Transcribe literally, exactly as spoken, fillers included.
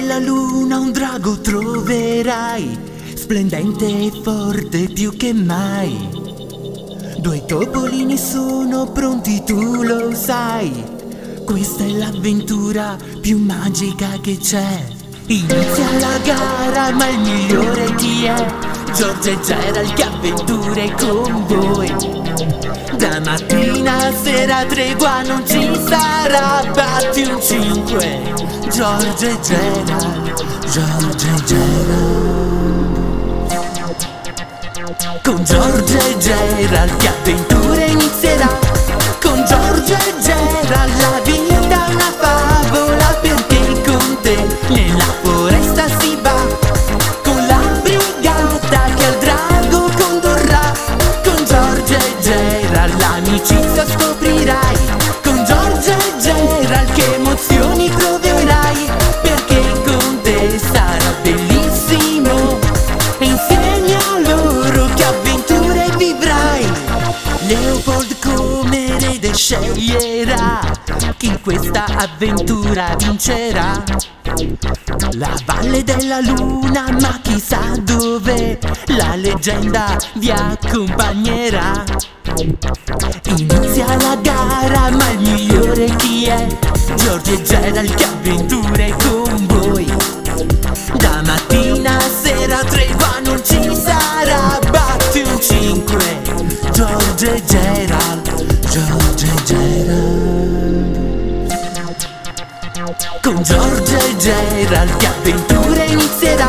della luna un drago troverai, splendente e forte più che mai. Due topolini sono pronti, tu lo sai. Questa è l'avventura più magica che c'è. Inizia la gara, ma il migliore chi è? George e Gerald, che avventure con voi. Da mattina a sera tregua non ci sarà, batti un cinque. George e Gerald, George e Gerald. Con George e Gerald che avventura inizierà. Con George e Gerald la vita è una favola, perché con te nella foresta si va. Con la brigata che al drago condurrà. Con George e Gerald l'amicizia scoprirai. Con George e Gerald che emozioni proverai, perché con te sarà bellissimo. E insieme a loro che avventure vivrai. Leopold come erede sceglierà chi in questa avventura vincerà. La valle della luna, ma chissà dove, la leggenda vi accompagnerà. Inizia la gara, ma il migliore chi è? George e Gerald, che avventure con voi. Da mattina a sera tregua non ci sarà, batti un cinque. George e Gerald, George e Gerald. Con George e Gerald che avventure inizierà.